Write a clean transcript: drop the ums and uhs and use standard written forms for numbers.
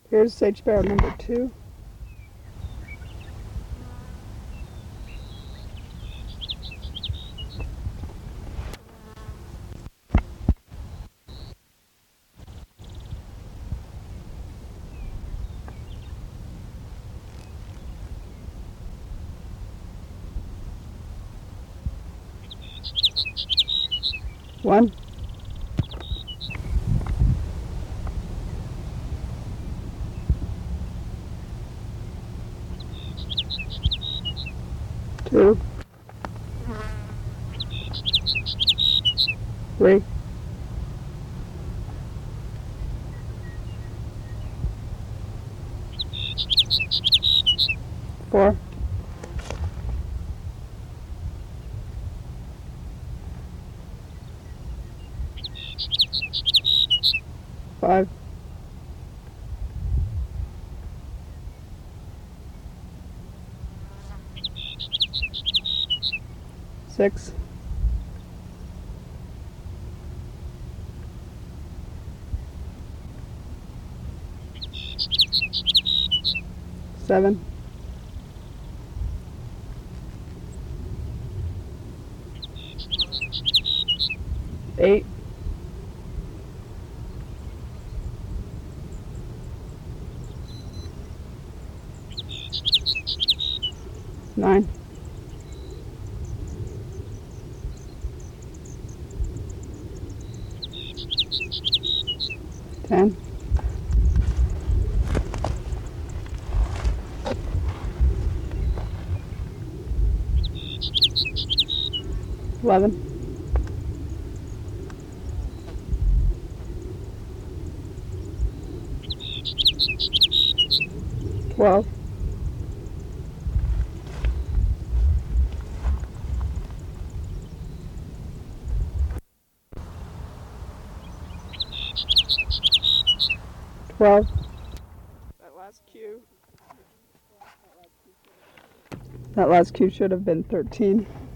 Here's sage barrel number 2. One, two, three, four, five, six, seven, eight, nine, 10, 11, 12, 12. That last cue should have been 13.